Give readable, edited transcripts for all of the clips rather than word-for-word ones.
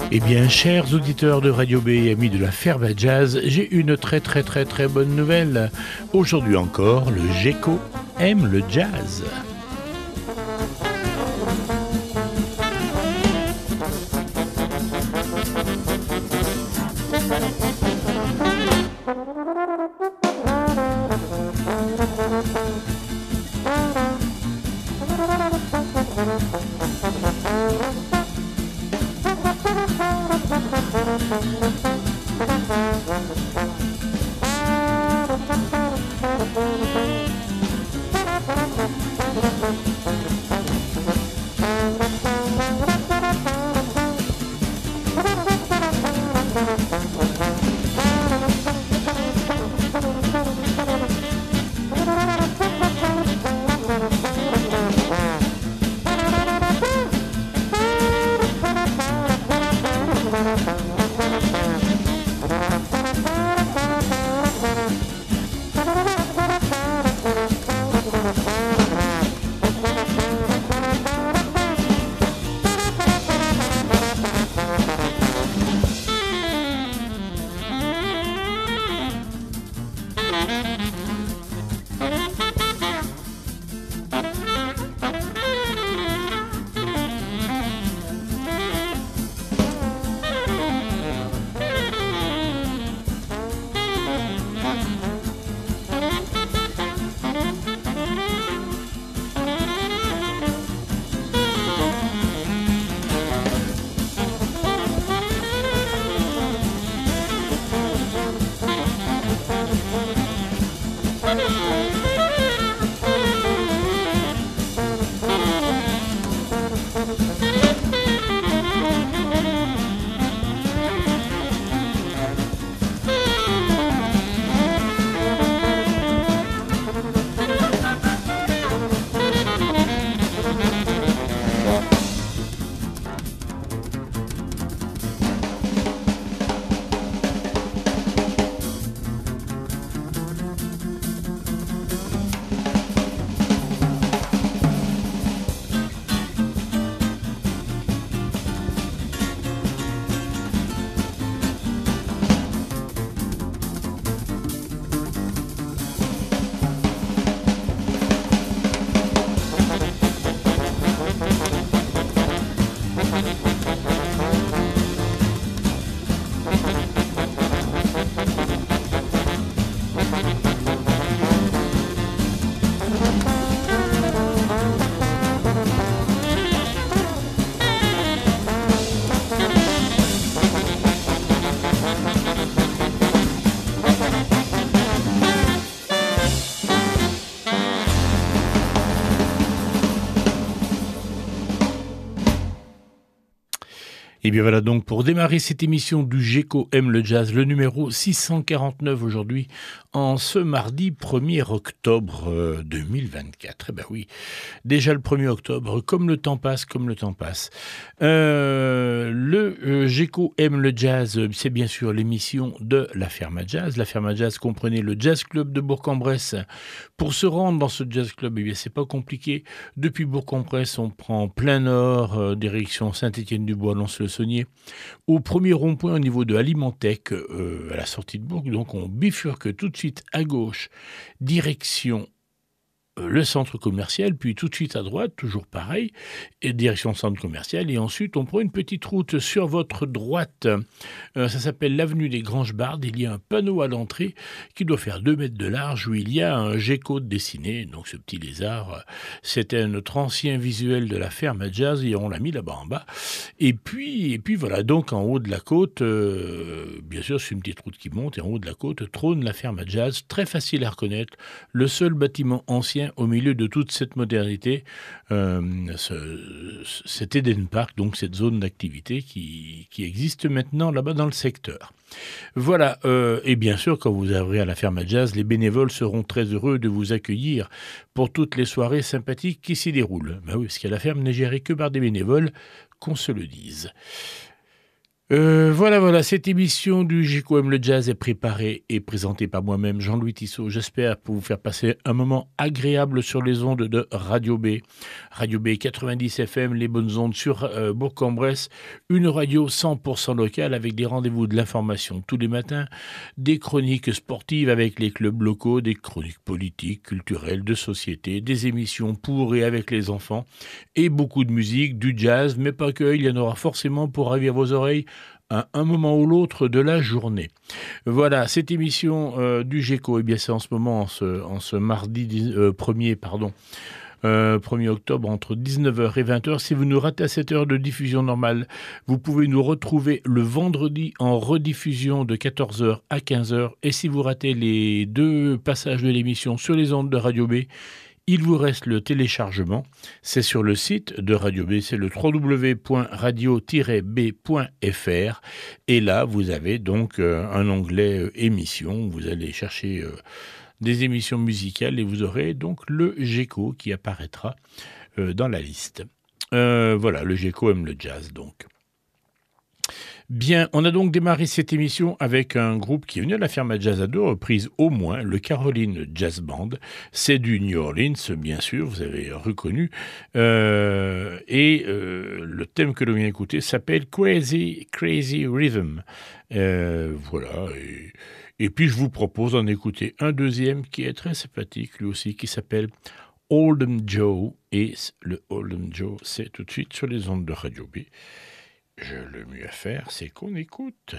Eh bien, chers auditeurs de Radio B et amis de la Ferme à Jazz, j'ai une très bonne nouvelle. Aujourd'hui encore, le GECO aime le jazz. Et bien voilà donc pour démarrer cette émission du GECO aime le jazz, le numéro 649 aujourd'hui, en ce mardi 1er octobre 2024. Eh ben oui, déjà le 1er octobre, comme le temps passe. Le GECO aime le jazz, c'est bien sûr l'émission de la Ferme à Jazz. La Ferme à Jazz comprenait le Jazz Club de Bourg-en-Bresse. Pour se rendre dans ce Jazz Club, eh bien c'est pas compliqué. Depuis Bourg-en-Bresse, on prend plein nord, direction Saint-Étienne-du-Bois, Lons-le-Saunier, au premier rond-point au niveau de Alimentec, à la sortie de Bourg. Donc on bifurque tout de suite à gauche, direction le centre commercial, puis tout de suite à droite, toujours pareil, et direction centre commercial, et ensuite on prend une petite route sur votre droite. Ça s'appelle l'avenue des Granges-Bardes. Il y a un panneau à l'entrée qui doit faire 2 mètres de large, où il y a un GECO dessiné, donc ce petit lézard, c'était notre ancien visuel de la Ferme à Jazz, et on l'a mis là-bas en bas. Et puis voilà, donc en haut de la côte, bien sûr c'est une petite route qui monte, et en haut de la côte trône la Ferme à Jazz, très facile à reconnaître, le seul bâtiment ancien au milieu de toute cette modernité, cet Eden Park, donc cette zone d'activité qui existe maintenant là-bas dans le secteur. Voilà, et bien sûr, quand vous arriverez à la Ferme à Jazz, les bénévoles seront très heureux de vous accueillir pour toutes les soirées sympathiques qui s'y déroulent. Ben oui, parce qu'à la ferme n'est gérée que par des bénévoles, qu'on se le dise. Voilà, cette émission du Géco aime le jazz est préparée et présentée par moi-même, Jean-Louis Tissot. J'espère pour vous faire passer un moment agréable sur les ondes de Radio B. Radio B 90 FM, les bonnes ondes sur Bourg-en-Bresse, une radio 100% locale avec des rendez-vous de l'information tous les matins, des chroniques sportives avec les clubs locaux, des chroniques politiques, culturelles, de société, des émissions pour et avec les enfants et beaucoup de musique, du jazz, mais pas que, il y en aura forcément pour ravir vos oreilles à un moment ou l'autre de la journée. Voilà, cette émission du GECO, eh bien c'est en ce moment, en ce mardi 1er octobre entre 19h et 20h. Si vous nous ratez à cette heure de diffusion normale, vous pouvez nous retrouver le vendredi en rediffusion de 14h à 15h. Et si vous ratez les deux passages de l'émission sur les ondes de Radio B, il vous reste le téléchargement, c'est sur le site de Radio B, c'est le www.radio-b.fr et là vous avez donc un onglet émissions, vous allez chercher des émissions musicales et vous aurez donc le GECO qui apparaîtra dans la liste. Voilà, le GECO aime le jazz donc. Bien, on a donc démarré cette émission avec un groupe qui est venu à la Ferme à Jazz à 2 reprises au moins, le Caroline Jazz Band. C'est du New Orleans, bien sûr, vous avez reconnu. Le thème que l'on vient d'écouter s'appelle Crazy Rhythm. Voilà. Et puis je vous propose d'en écouter un deuxième qui est très sympathique, lui aussi, qui s'appelle Oldham Joe. Et le Oldham Joe, c'est tout de suite sur les ondes de Radio B. Le mieux à faire, c'est qu'on écoute.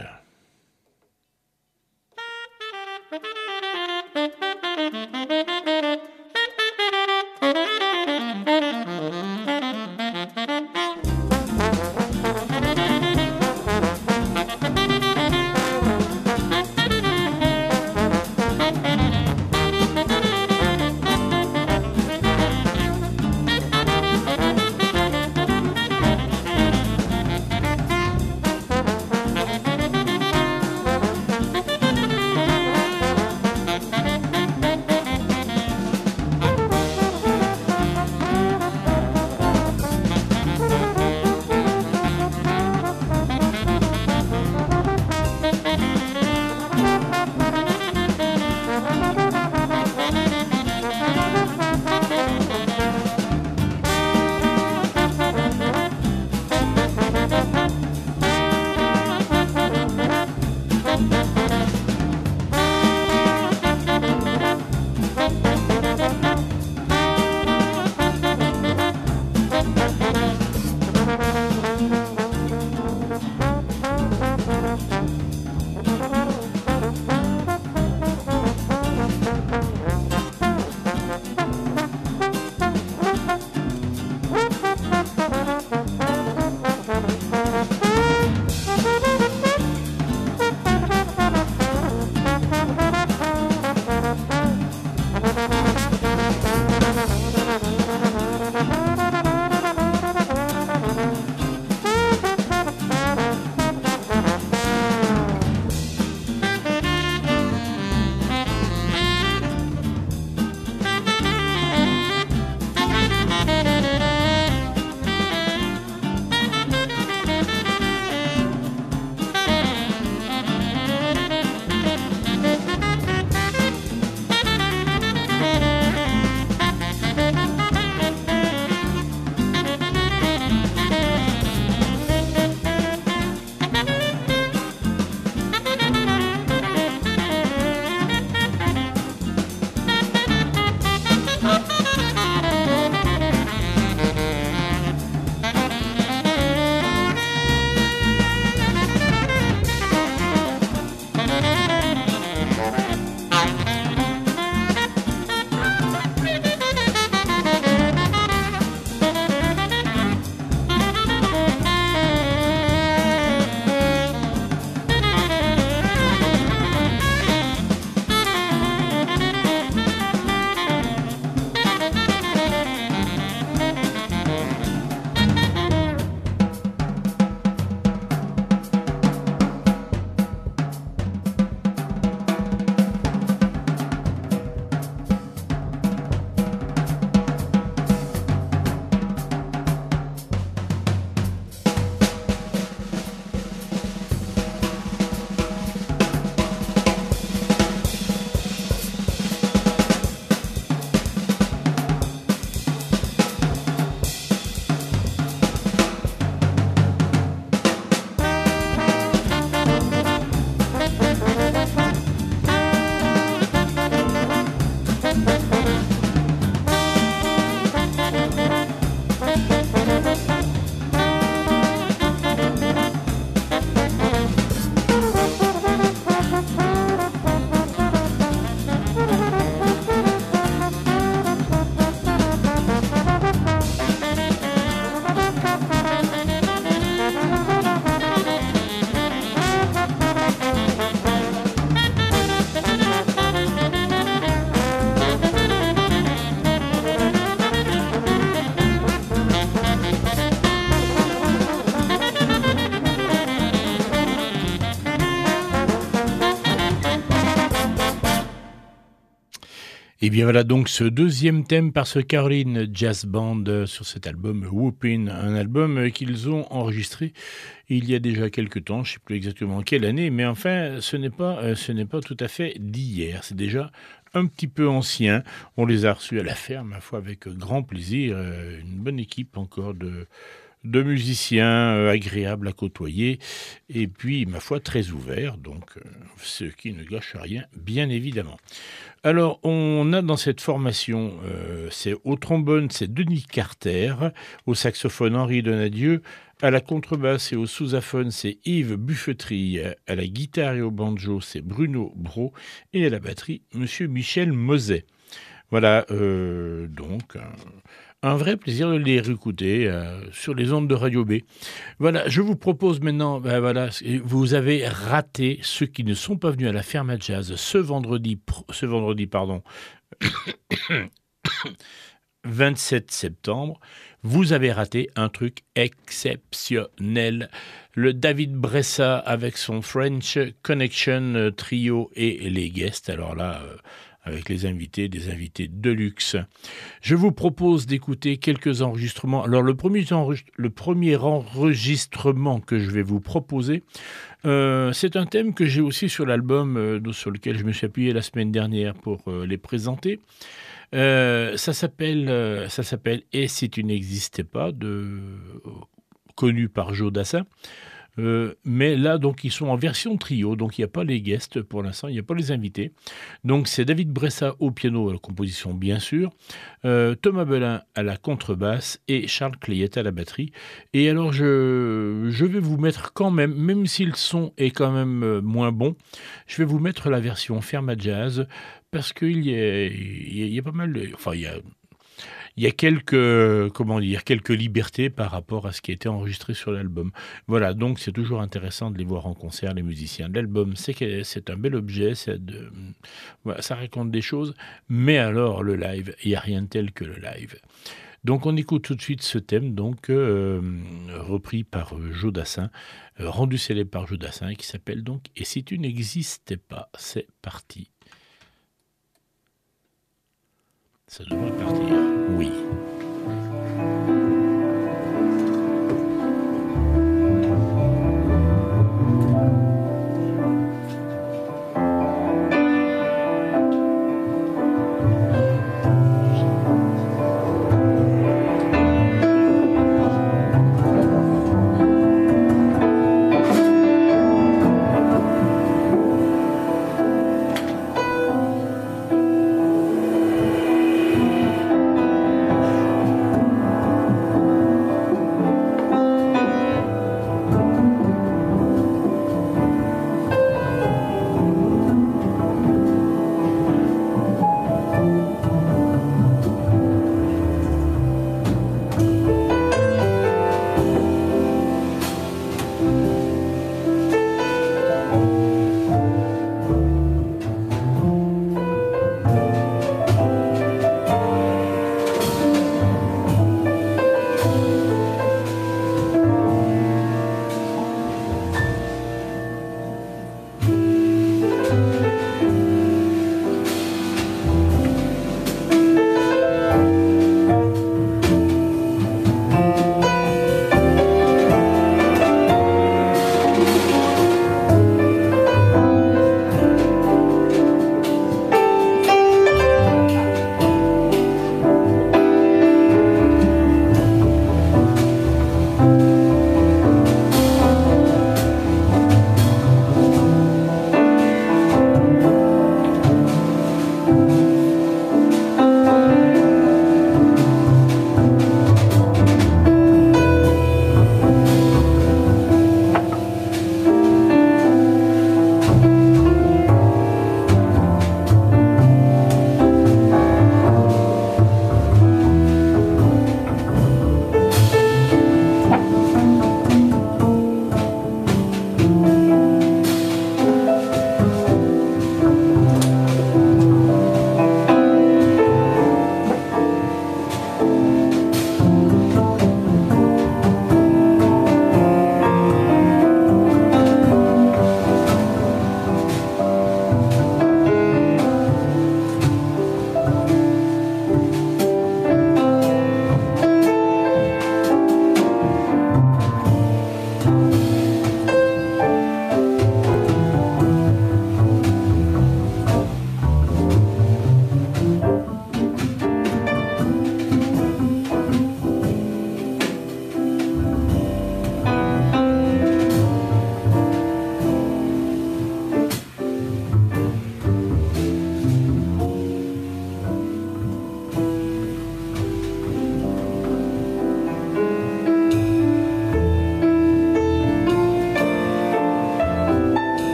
Et bien voilà donc ce deuxième thème par ce Caroline Jazz Band sur cet album Whoopin', un album qu'ils ont enregistré il y a déjà quelque temps, je ne sais plus exactement quelle année, mais enfin ce n'est pas tout à fait d'hier, c'est déjà un petit peu ancien. On les a reçus à la ferme, ma foi, avec grand plaisir, une bonne équipe encore de musiciens agréables à côtoyer et puis, ma foi, très ouverts, donc ce qui ne gâche rien, bien évidemment. Alors, on a dans cette formation, c'est au trombone, c'est Denis Carter, au saxophone Henri Donadieu, à la contrebasse et au sousaphone, c'est Yves Buffetry, à la guitare et au banjo, c'est Bruno Brault, et à la batterie, Monsieur Michel Moset. Voilà, donc un vrai plaisir de les réécouter sur les ondes de Radio B. Voilà, je vous propose maintenant, ben voilà, vous avez raté ceux qui ne sont pas venus à la ferme à jazz ce vendredi, pardon, 27 septembre. Vous avez raté un truc exceptionnel. Le David Bressa avec son French Connection trio et les guests. Alors là, avec les invités, des invités de luxe. Je vous propose d'écouter quelques enregistrements. Alors le premier enregistrement que je vais vous proposer, c'est un thème que j'ai aussi sur l'album sur lequel je me suis appuyé la semaine dernière pour les présenter. Ça s'appelle Et si tu n'existais pas, connu par Joe Dassin. Mais là, donc, ils sont en version trio, donc il n'y a pas les guests pour l'instant, il n'y a pas les invités. Donc, c'est David Bressa au piano, à la composition, bien sûr, Thomas Belin à la contrebasse et Charles Clayette à la batterie. Et alors, je vais vous mettre quand même si le son est quand même moins bon, je vais vous mettre la version Ferma Jazz, parce qu'il y a pas mal de... Enfin, il y a quelques libertés par rapport à ce qui a été enregistré sur l'album. Voilà, donc c'est toujours intéressant de les voir en concert, les musiciens. L'album, c'est un bel objet, voilà, ça raconte des choses, mais alors le live, il n'y a rien de tel que le live. Donc on écoute tout de suite ce thème, donc repris par Joe Dassin, rendu célèbre par Joe Dassin, qui s'appelle donc « Et si tu n'existais pas ?» C'est parti. Ça devrait partir. Oui.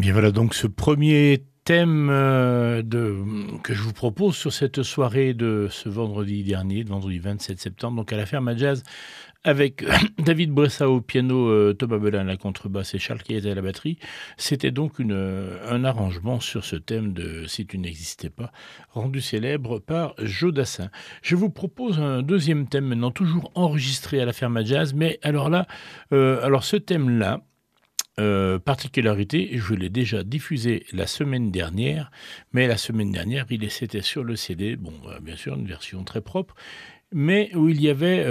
Bien voilà donc ce premier thème que je vous propose sur cette soirée de ce vendredi dernier, le vendredi 27 septembre, donc à la Ferme à Jazz, avec David Bressa au piano, Thomas Belin à la contrebasse et Charles Chiesa à la batterie. C'était donc un arrangement sur ce thème de Si tu n'existais pas, rendu célèbre par Joe Dassin. Je vous propose un deuxième thème maintenant, toujours enregistré à la Ferme à Jazz, mais alors là, alors ce thème-là, particularité, je l'ai déjà diffusé la semaine dernière, mais la semaine dernière, c'était sur le CD, bon, bien sûr, une version très propre, mais où il y avait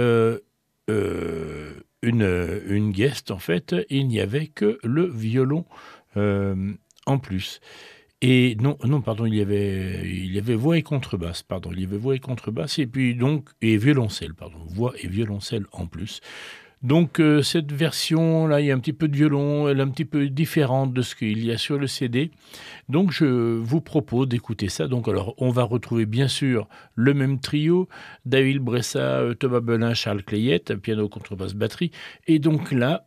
une guest, en fait, et il n'y avait que le violon en plus. Et non, pardon, il y avait voix et contrebasse, pardon, il y avait voix et contrebasse, et puis donc, et violoncelle, pardon, voix et violoncelle en plus. Donc cette version-là, il y a un petit peu de violon, elle est un petit peu différente de ce qu'il y a sur le CD. Donc je vous propose d'écouter ça. Donc alors on va retrouver bien sûr le même trio, David Bressa, Thomas Belin, Charles Clayette, piano, contrebasse, batterie. Et donc là,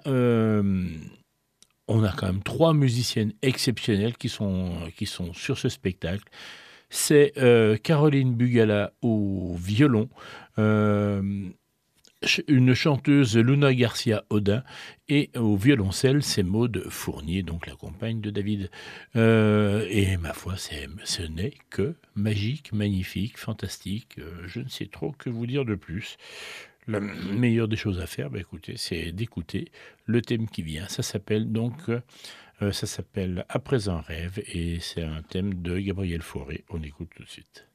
on a quand même trois musiciennes exceptionnelles qui sont sur ce spectacle. C'est Caroline Bugala au violon, une chanteuse, Luna Garcia Odin, et au violoncelle, c'est Maude Fournier, donc la compagne de David. Et ma foi, ce n'est que magique, magnifique, fantastique. Je ne sais trop que vous dire de plus. La meilleure des choses à faire, écoutez, c'est d'écouter le thème qui vient. Ça s'appelle Après un rêve, et c'est un thème de Gabriel Fauré. On écoute tout de suite.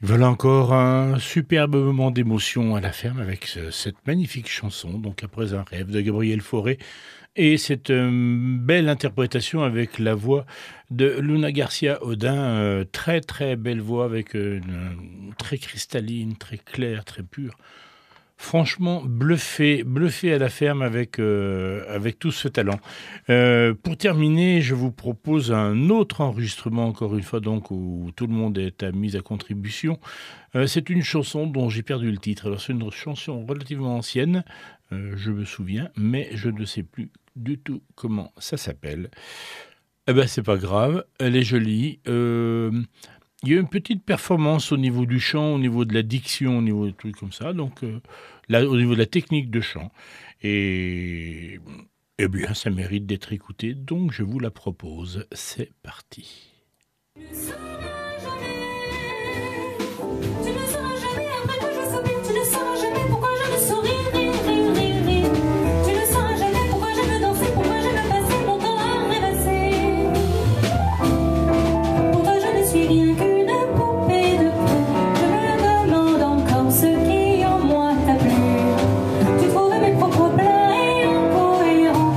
Voilà encore un superbe moment d'émotion à la ferme avec cette magnifique chanson, donc Après un rêve de Gabriel Fauré, et cette belle interprétation avec la voix de Luna Garcia Odin, très très belle voix avec très cristalline, très claire, très pure. Franchement, bluffé à la ferme avec tout ce talent. Pour terminer, je vous propose un autre enregistrement, encore une fois, donc, où tout le monde est mis à contribution. C'est une chanson dont j'ai perdu le titre. Alors, c'est une chanson relativement ancienne, je me souviens, mais je ne sais plus du tout comment ça s'appelle. Eh ben, c'est pas grave, elle est jolie. Il y a une petite performance au niveau du chant, au niveau de la diction, au niveau de trucs comme ça, donc là, au niveau de la technique de chant. Et eh bien, ça mérite d'être écouté, donc je vous la propose. C'est parti.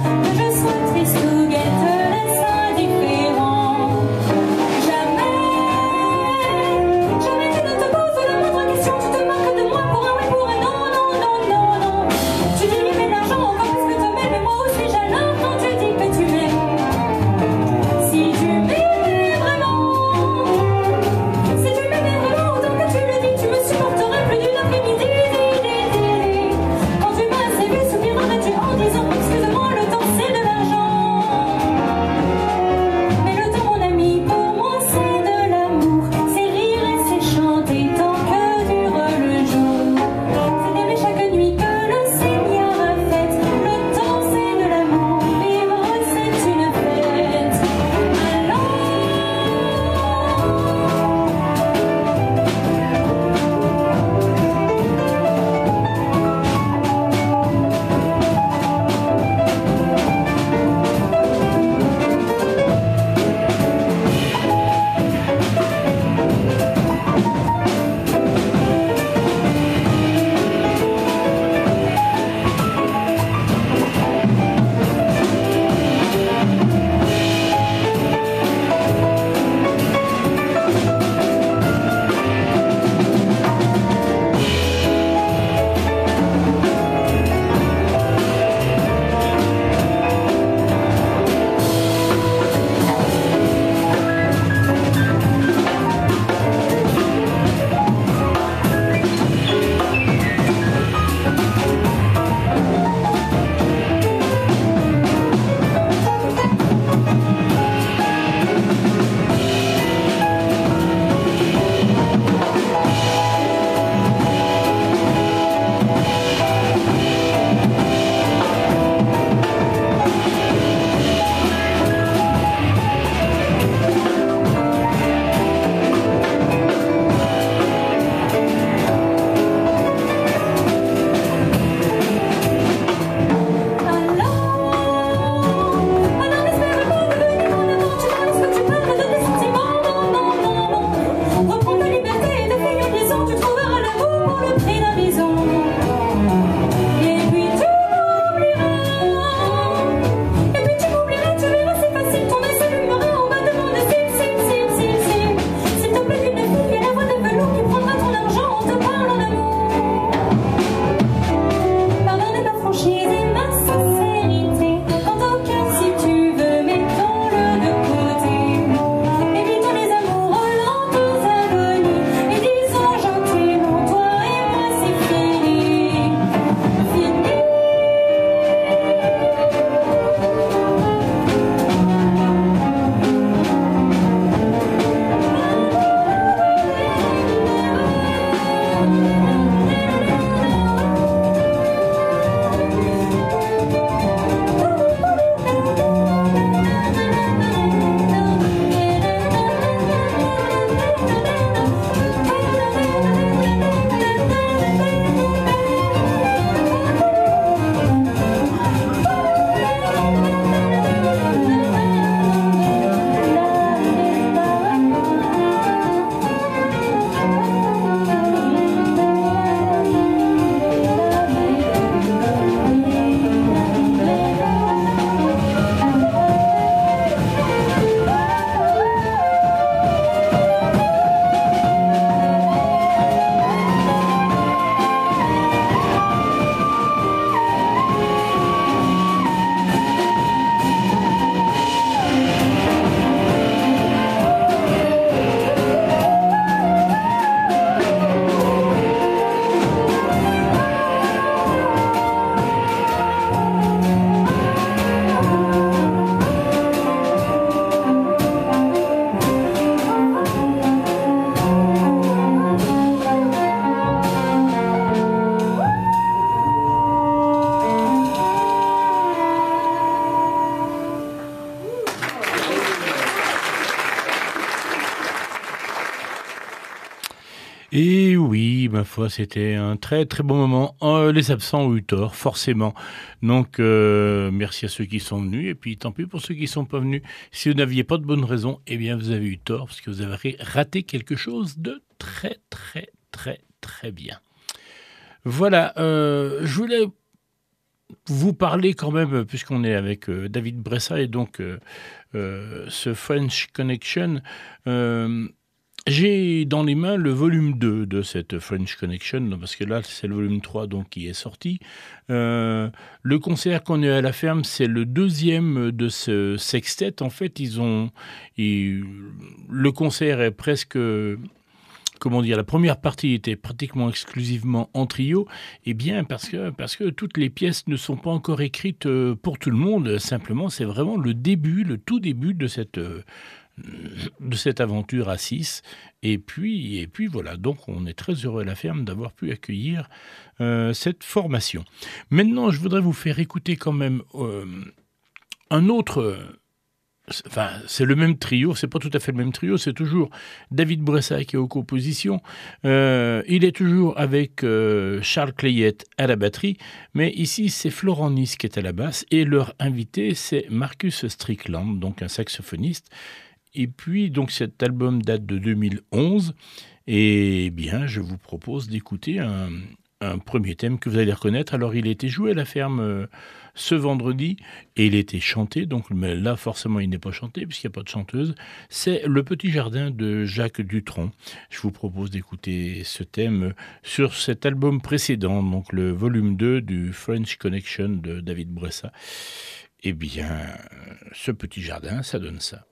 Triste ou guette, laisse indifférent. Jamais Et oui, ma foi, c'était un très très bon moment. Les absents ont eu tort, forcément. Donc, merci à ceux qui sont venus, et puis tant pis pour ceux qui ne sont pas venus. Si vous n'aviez pas de bonnes raisons, eh bien vous avez eu tort, parce que vous avez raté quelque chose de très très très très bien. Voilà, je voulais vous parler quand même, puisqu'on est avec David Bressa, et donc ce French Connection. J'ai dans les mains le volume 2 de cette French Connection, parce que là, c'est le volume 3 donc, qui est sorti. Le concert qu'on a à la ferme, c'est le deuxième de ce sextet. En fait, le concert est presque... Comment dire, la première partie était pratiquement exclusivement en trio, et bien parce que toutes les pièces ne sont pas encore écrites pour tout le monde. Simplement, c'est vraiment le tout début de cette aventure à 6. Et puis voilà, donc on est très heureux à la ferme d'avoir pu accueillir cette formation. Maintenant, je voudrais vous faire écouter quand même un autre... Enfin, c'est le même trio, c'est pas tout à fait le même trio, c'est toujours David Bressa qui est aux compositions. Il est toujours avec Charles Clayette à la batterie, mais ici c'est Florent Nice qui est à la basse, et leur invité c'est Marcus Strickland, donc un saxophoniste. Et puis donc cet album date de 2011, et bien je vous propose d'écouter un premier thème que vous allez reconnaître. Alors il a été joué à la ferme ce vendredi, et il a été chanté, donc, mais là forcément il n'est pas chanté puisqu'il n'y a pas de chanteuse. C'est Le Petit Jardin de Jacques Dutronc. Je vous propose d'écouter ce thème sur cet album précédent, donc le volume 2 du French Connection de David Bressa. Eh bien, ce Petit Jardin, ça donne ça.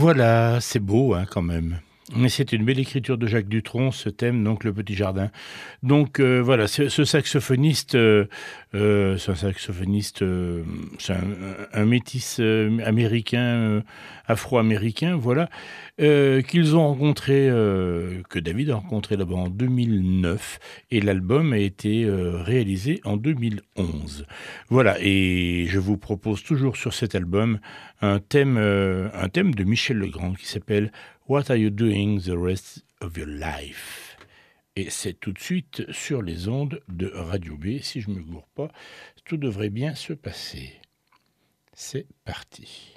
Voilà, c'est beau hein, quand même. Mais c'est une belle écriture de Jacques Dutronc, ce thème, donc le petit jardin. Donc voilà, ce saxophoniste, c'est un saxophoniste, c'est un métis américain, afro-américain, voilà, qu'ils ont rencontré, que David a rencontré là-bas en 2009, et l'album a été réalisé en 2011. Voilà, et je vous propose toujours sur cet album un thème de Michel Legrand qui s'appelle What are you doing the rest of your life? Et c'est tout de suite sur les ondes de Radio B. Si je ne me gourre pas, tout devrait bien se passer. C'est parti.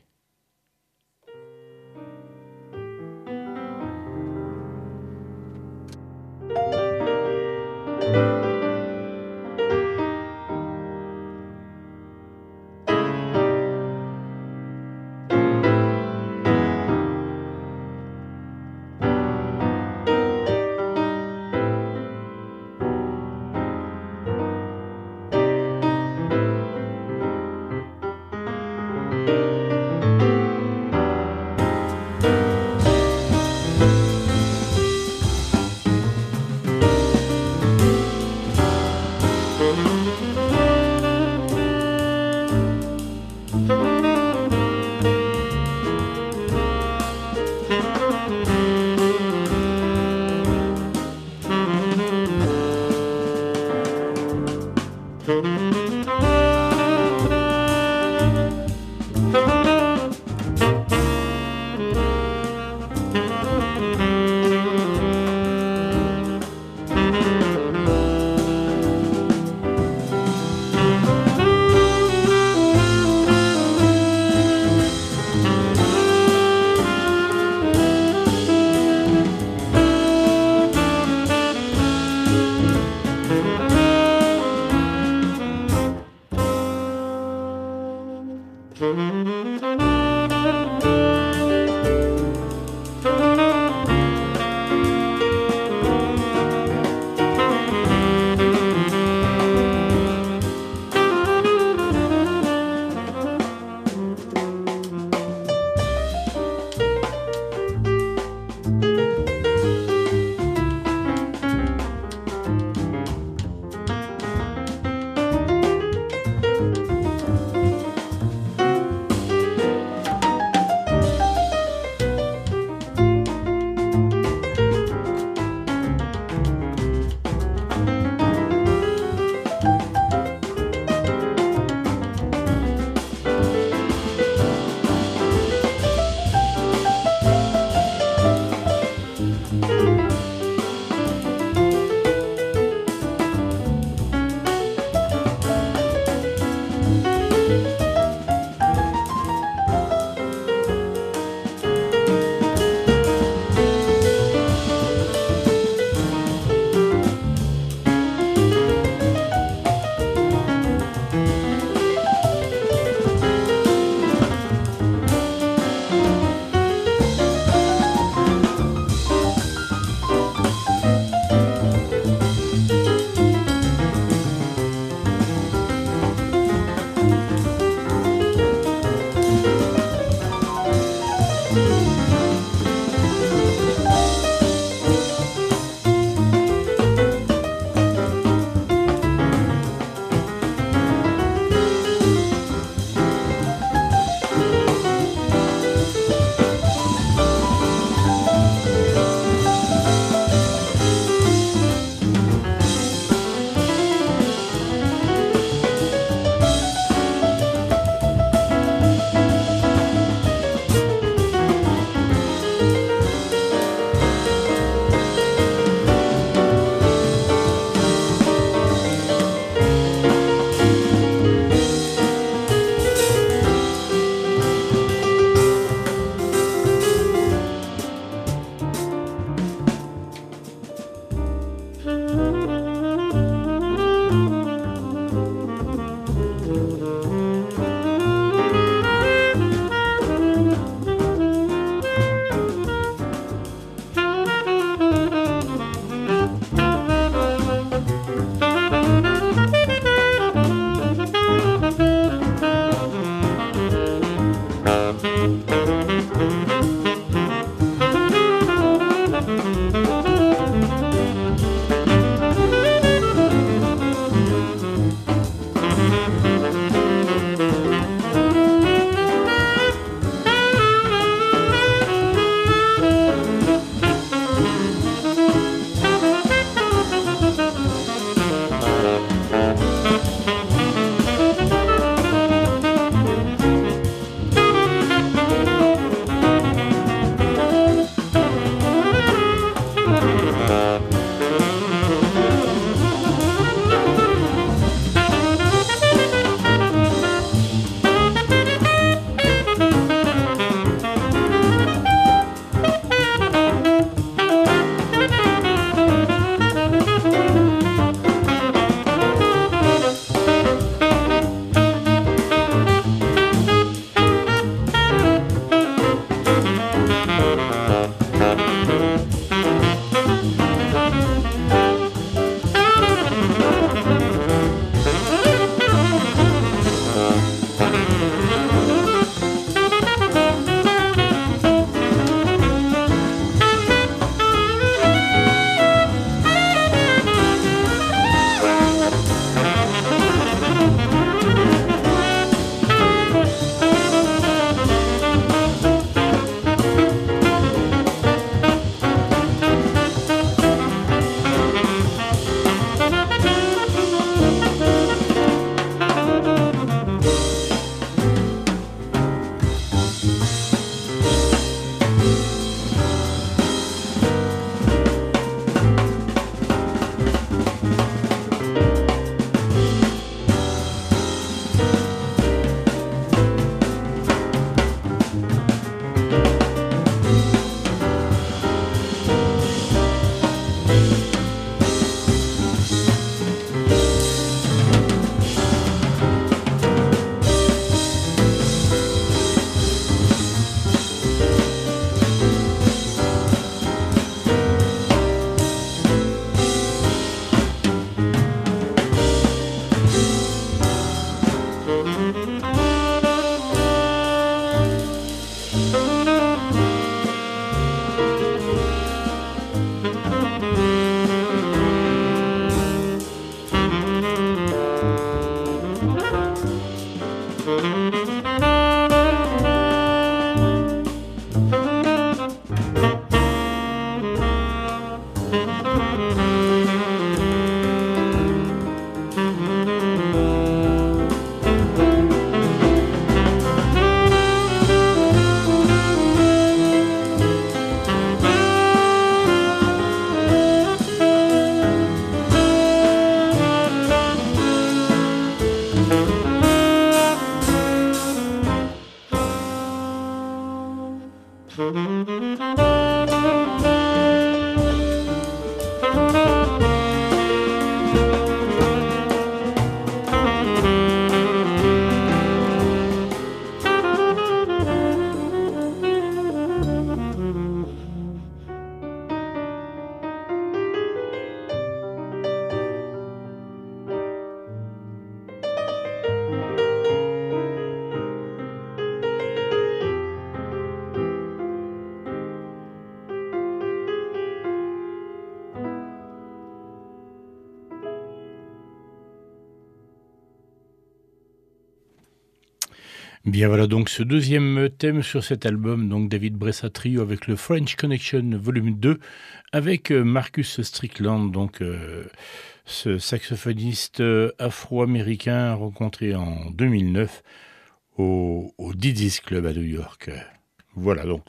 Bien voilà donc ce deuxième thème sur cet album, donc David Bressa Trio avec le French Connection volume 2, avec Marcus Strickland, donc ce saxophoniste afro-américain rencontré en 2009 au Diddy's Club à New York. Voilà donc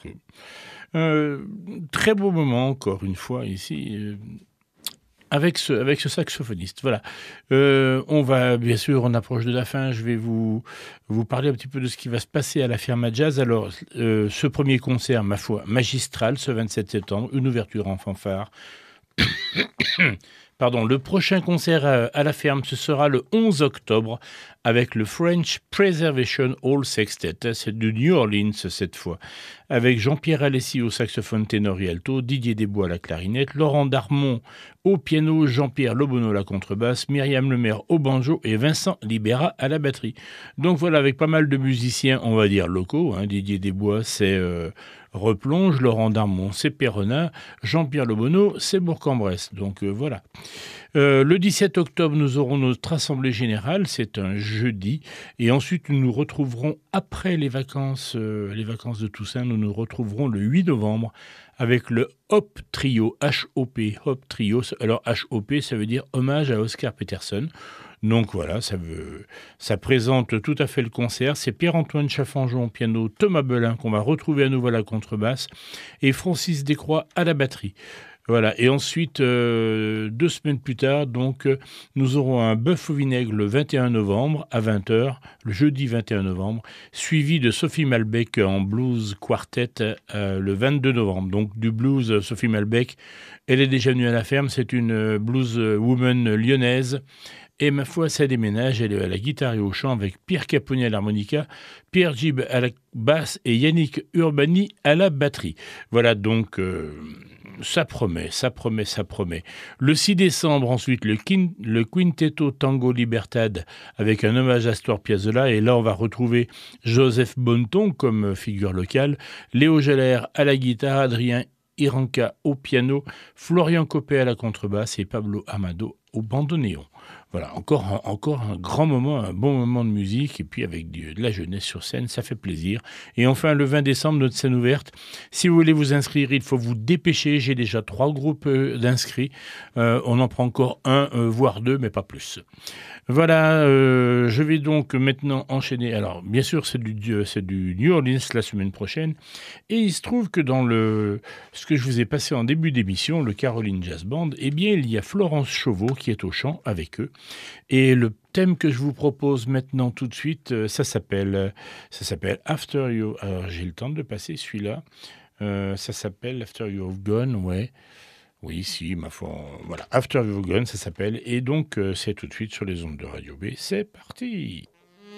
très beau moment encore une fois ici. Avec ce saxophoniste, voilà. On va, bien sûr, on approche de la fin. Je vais vous parler un petit peu de ce qui va se passer à la Firma Jazz. Alors, ce premier concert, ma foi, magistral, ce 27 septembre, une ouverture en fanfare. Pardon, le prochain concert à la ferme, ce sera le 11 octobre avec le French Preservation Hall Sextet. C'est de New Orleans cette fois. Avec Jean-Pierre Alessi au saxophone ténor et alto, Didier Desbois à la clarinette, Laurent Darmon au piano, Jean-Pierre Lobonneau à la contrebasse, Myriam Lemaire au banjo et Vincent Libera à la batterie. Donc voilà, avec pas mal de musiciens, on va dire locaux. Didier Desbois, c'est Replonge, Laurent Darmon, c'est Perronin, Jean-Pierre Lobonneau, c'est Bourg-en-Bresse. Donc voilà. Le 17 octobre, nous aurons notre assemblée générale, c'est un jeudi, et ensuite nous nous retrouverons après les vacances de Toussaint, nous nous retrouverons le 8 novembre avec le Hop Trio, H-O-P, Hop Trio. Alors H-O-P, ça veut dire hommage à Oscar Peterson. Donc voilà, ça présente tout à fait le concert. C'est Pierre-Antoine Chaffanjon au piano, Thomas Belin qu'on va retrouver à nouveau à la contrebasse et Francis Descroix à la batterie. Voilà, et ensuite, 2 semaines plus tard, donc, nous aurons un bœuf au vinaigre le 21 novembre à 20h, le jeudi 21 novembre, suivi de Sophie Malbec en blues quartet le 22 novembre. Donc du blues, Sophie Malbec, elle est déjà venue à la ferme, c'est une blues woman lyonnaise. Et ma foi, ça déménage, elle est à la guitare et au chant avec Pierre Caponi à l'harmonica, Pierre Gib à la basse et Yannick Urbani à la batterie. Voilà donc... ça promet. Le 6 décembre, ensuite, le Quintetto Tango Libertad avec un hommage à Astor Piazzolla. Et là, on va retrouver Joseph Bonneton comme figure locale, Léo Geller à la guitare, Adrien Iranca au piano, Florian Copé à la contrebasse et Pablo Amado au bandoneon. Voilà, encore un grand moment, un bon moment de musique, et puis avec de la jeunesse sur scène, ça fait plaisir. Et enfin, le 20 décembre, notre scène ouverte. Si vous voulez vous inscrire, il faut vous dépêcher. J'ai déjà 3 groupes d'inscrits. On en prend encore 1, voire 2, mais pas plus. Voilà, je vais donc maintenant enchaîner. Alors, bien sûr, c'est du New Orleans la semaine prochaine. Et il se trouve que dans ce que je vous ai passé en début d'émission, le Caroline Jazz Band, eh bien, il y a Florence Chauveau qui est au chant avec eux. Et le thème que je vous propose maintenant tout de suite, ça s'appelle After You. Alors, j'ai le temps de passer celui-là. Ça s'appelle After You've Gone, ouais. Oui, si, ma foi, voilà. After You've Gone, ça s'appelle. Et donc, c'est tout de suite sur les ondes de Radio B. C'est parti!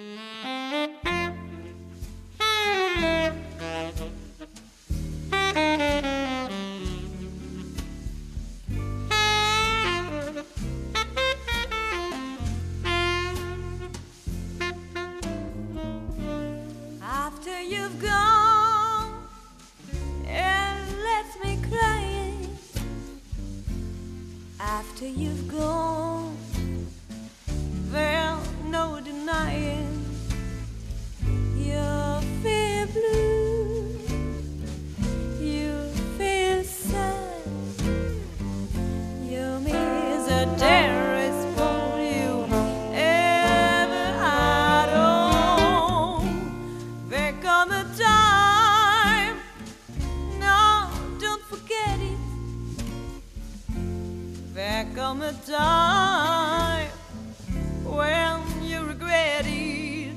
After you've gone, it lets me crying. After you've gone, there's no denying you feel blue, you feel sad, you miss a dearest one you ever had. Oh, there come a time, no, don't forget it. There come a time when you regret it.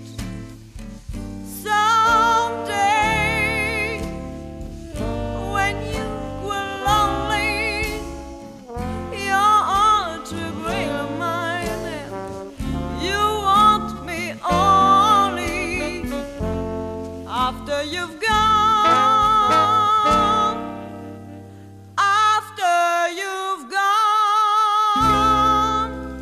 Someday, when you were lonely, your heart will bring mine, and you want me only after you've gone. After you've gone.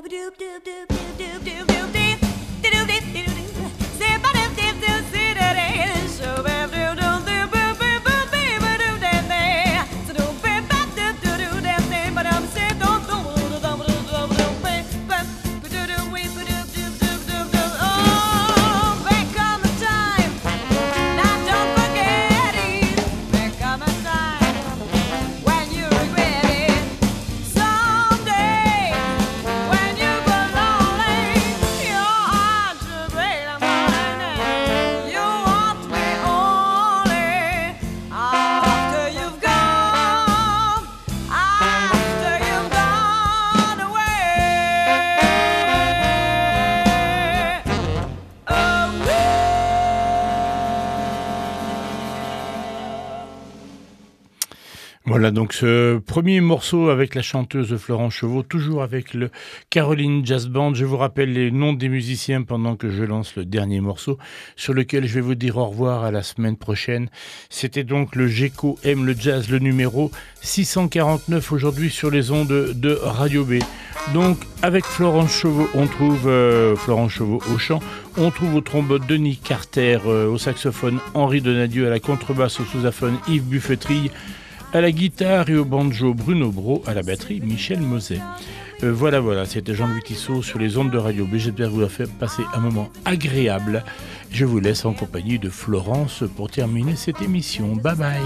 Voilà donc ce premier morceau avec la chanteuse Florence Chauveau, toujours avec le Caroline Jazz Band. Je vous rappelle les noms des musiciens pendant que je lance le dernier morceau sur lequel je vais vous dire au revoir à la semaine prochaine. C'était donc le GECO aime le jazz, le numéro 649 aujourd'hui sur les ondes de Radio B. Donc avec Florence Chauveau, on trouve Florence Chauveau au chant, on trouve au trombone Denis Carter, au saxophone Henri Donadieu, à la contrebasse au sousaphone Yves Buffetrille, à la guitare et au banjo Bruno Brault, à la batterie Michel Moset. Voilà, c'était Jean-Louis Tissot sur les ondes de Radio B. J'espère vous faire passer un moment agréable. Je vous laisse en compagnie de Florence pour terminer cette émission. Bye bye.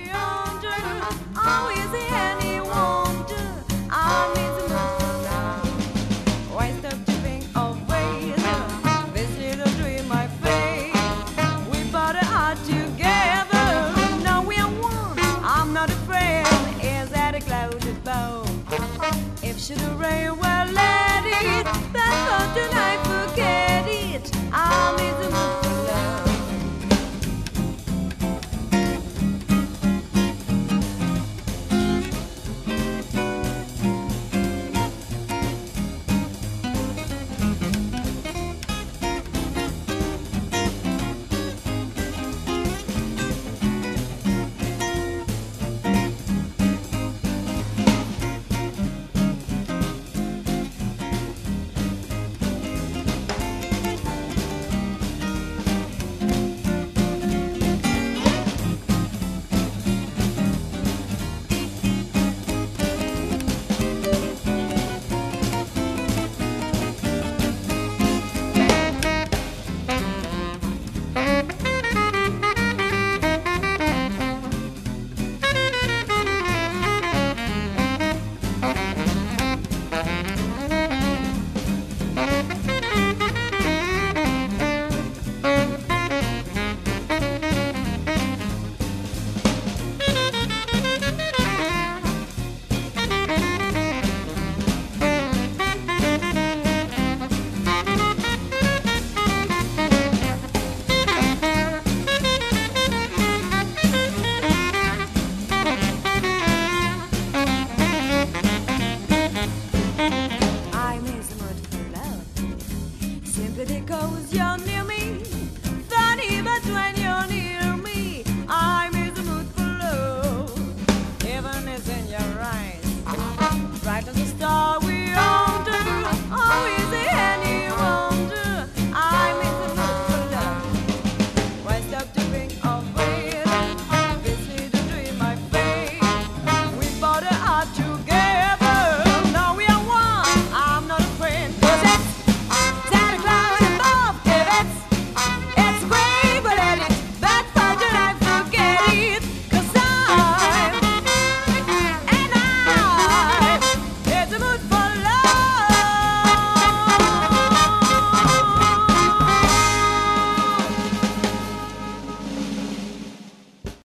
Should the rain, well, let it. That's all tonight, forget it. I'm in the mood for love. Because you're near.